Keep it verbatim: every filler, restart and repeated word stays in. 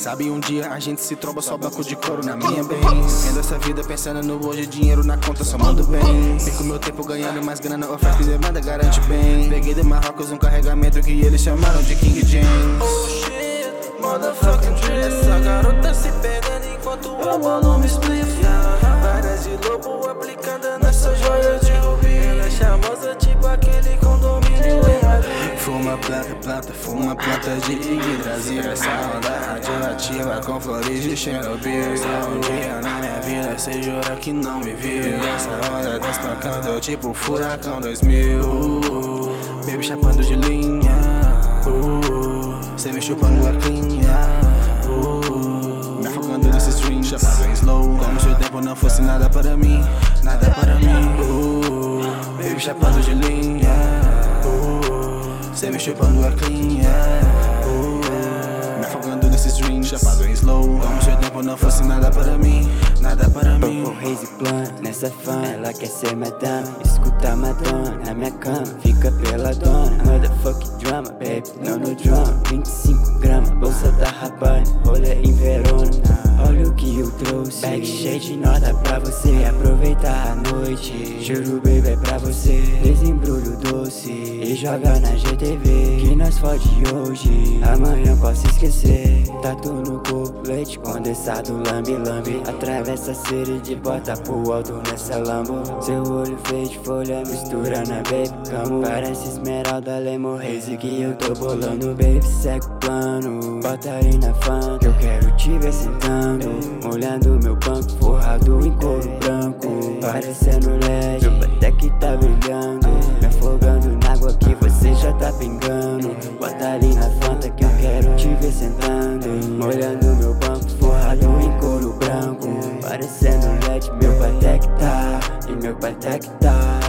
sabe um dia a gente se tromba, só banco de couro na minha bem. Vendo essa vida pensando no hoje, dinheiro na conta, só mando bem. Fico meu tempo ganhando mais grana, oferta e demanda garante bem. Peguei de Marrocos um carregamento que eles chamaram de King James. Oh shit, motherfucking drill. Essa garota se perdendo enquanto eu bolo me spliff. Várias de lobo aplicada nessa joia de rubi. Ela é charmosa tipo aquele condomínio em Madrid. Fuma planta, planta, fuma planta de Yggdrasil. Essa onda radioativa com flores de Chernobyl. Só um dia na minha vida cê jura que não me viu. Essa onda destacando tipo furacão dois mil. uh, Baby chapando de linha, uh, cê me chupando a clinha, uh, me afogando nesse stream, chapado em slow. Como se o tempo não fosse nada para mim, nada para mim. uh, Baby chapando de linha, uh, cê me chupando a clinha, uh, me afogando nesse stream, chapado em slow. Como se o tempo não fosse nada para mim, nada para mim. Purple hazy blunt, nessa fã, ela quer ser madame. Escuta Madonna na minha cama, fica pela dona. Motherfucking drama, baby, não no drama. vinte e cinco gramas, bolsa da Rabanne, rolê em Verona. Olha o que eu trouxe, bag cheio de nota pra você aproveitar a noite. Juro, baby, é pra você. Desembrulho doce e joga na G T V, que nós fode hoje, amanhã posso esquecer. Tatu no corpo, leite condensado, lambe-lambe. Atravessa a série de bota pro alto nessa Lambo. Seu olho feio de folha, mistura na baby camo. Parece esmeralda, lemon haze que eu tô bolando. Baby, segue o plano, bota aí na fanta, eu quero te ver sentando. Molhando meu banco, forrado em couro branco, parecendo L E D, meu Patek tá brilhando. Me afogando na água que você já tá pingando. Bota ali na fanta que eu quero te ver sentando. Molhando meu banco, forrado em couro branco, parecendo L E D, meu Patek tá, e meu Patek tá.